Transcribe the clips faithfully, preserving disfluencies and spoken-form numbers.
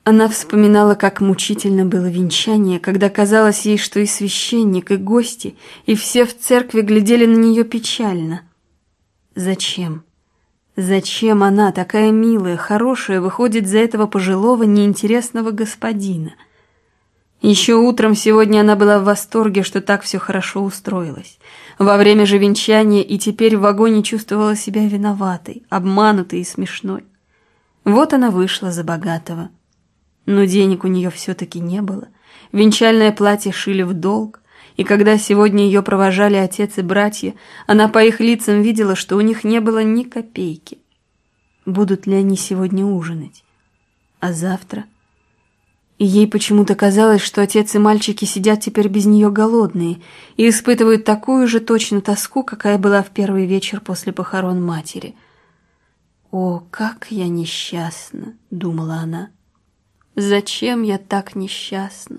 Она вспоминала, как мучительно было венчание, когда казалось ей, что и священник, и гости, и все в церкви глядели на нее печально. Зачем? Зачем она, такая милая, хорошая, выходит за этого пожилого, неинтересного господина? Еще утром сегодня она была в восторге, что так все хорошо устроилось. Во время же венчания и теперь в вагоне чувствовала себя виноватой, обманутой и смешной. Вот она вышла за богатого. Но денег у нее все-таки не было. Венчальное платье шили в долг, и когда сегодня ее провожали отец и братья, она по их лицам видела, что у них не было ни копейки. Будут ли они сегодня ужинать? А завтра? И ей почему-то казалось, что отец и мальчики сидят теперь без нее голодные и испытывают такую же точно тоску, какая была в первый вечер после похорон матери. «О, как я несчастна!» — думала она. «Зачем я так несчастна?»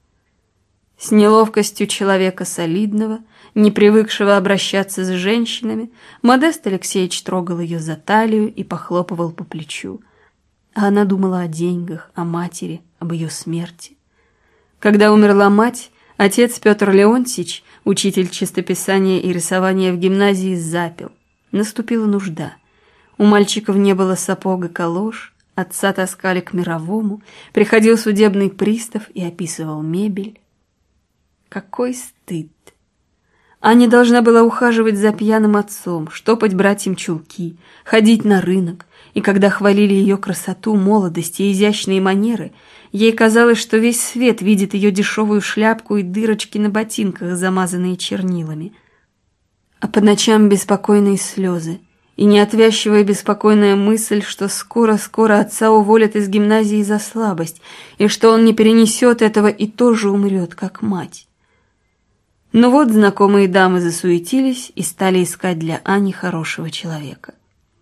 С неловкостью человека солидного, не привыкшего обращаться с женщинами, Модест Алексеевич трогал ее за талию и похлопывал по плечу. А она думала о деньгах, о матери, об ее смерти. Когда умерла мать, отец Петр Леонтьевич, учитель чистописания и рисования в гимназии, запил. Наступила нужда. У мальчиков не было сапог и калош, отца таскали к мировому, приходил судебный пристав и описывал мебель. Какой стыд! Аня должна была ухаживать за пьяным отцом, штопать братьям чулки, ходить на рынок, и когда хвалили ее красоту, молодость и изящные манеры, ей казалось, что весь свет видит ее дешевую шляпку и дырочки на ботинках, замазанные чернилами. А по ночам беспокойные слезы и неотвязчивая беспокойная мысль, что скоро-скоро отца уволят из гимназии за слабость, и что он не перенесет этого и тоже умрет, как мать. Но вот знакомые дамы засуетились и стали искать для Ани хорошего человека.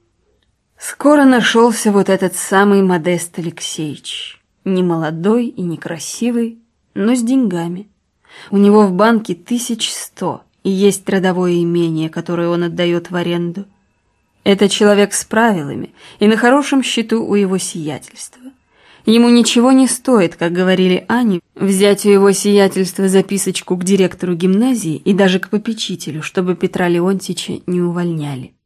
Скоро нашелся вот этот самый Модест Алексеевич, не молодой и не красивый, но с деньгами. У него в банке тысяч сто, и есть родовое имение, которое он отдает в аренду. Это человек с правилами и на хорошем счету у его сиятельства. Ему ничего не стоит, как говорили Ане, взять у его сиятельства записочку к директору гимназии и даже к попечителю, чтобы Петра Леонтьевича не увольняли.